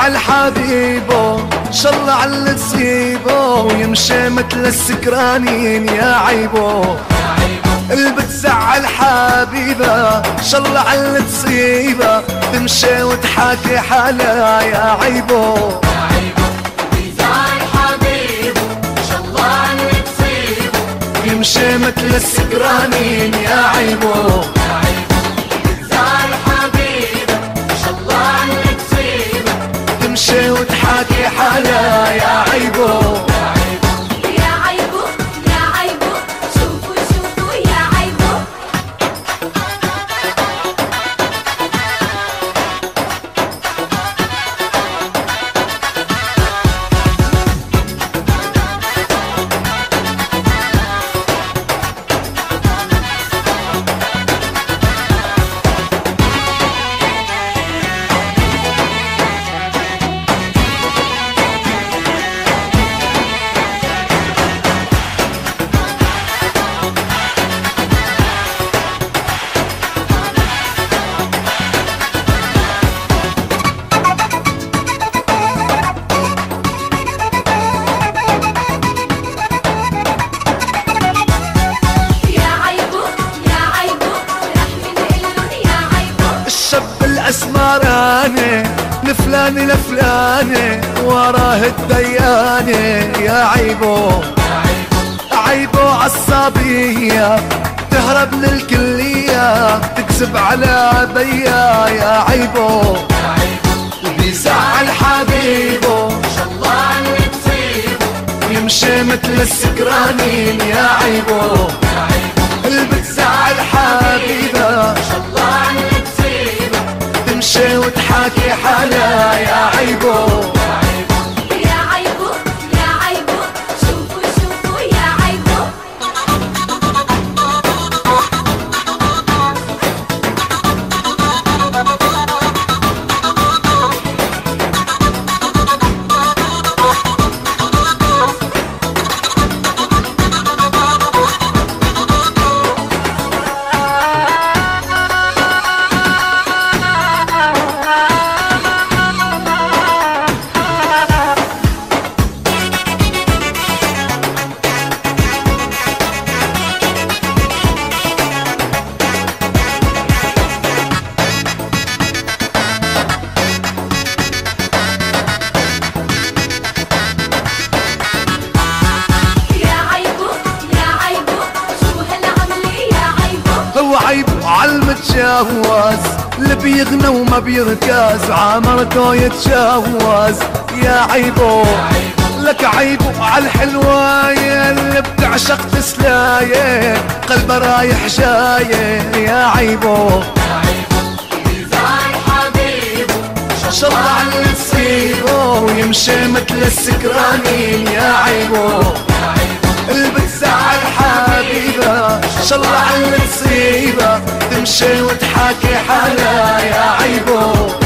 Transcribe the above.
بتزعل حبيبه شاء الله على اللي تصيبه ويمشي مثل السكرانين يا عيبه. اللي بتزعل حبيبه شاء الله على اللي تصيبه تمشي وتحاكي حالها يا عيبه. بيزعل حبيبه شاء الله على اللي تصيبه يمشي مثل السكرانين يا عيبه. بيزعل حبيبه شاء الله على اللي تصيبه تمشي وتحاكي حالها يا عيبه. يا عيبه يا عيبه شوفوا شوفوا يا عيبه. اسمراني لفلاني لفلاني وراه الدياني يا عيبو. عيبو عالصبية تهرب من الكلية تكذب على بيا يا عيبو. بيزعل حبيبه شاء الله على اللي تصيبه يمشي مثل السكرانين يا عيبو. اللي بتزعل حبيبه شاء الله على اللي تصيبه تمشي وتحاكي حالها يا عيبو. يا عيبه يا عيبه شوفوا شوفوا يا عيبه. عيب عالمتجوز اللي بيغنى وما بيركز عمرته يتجوز يا عيبو. لك عيبو عالحلواية اللي بتعشق تسلاية قلبه رايح جاية يا عيبو. بيزعل حبيبه شاء الله على اللي تصيبه ويمشي مثل السكرانين يا عيبو. اللي بتزعل حبيبه شاء الله على اللي تصيبه تمشي وتحاكي حالها يا عيبو.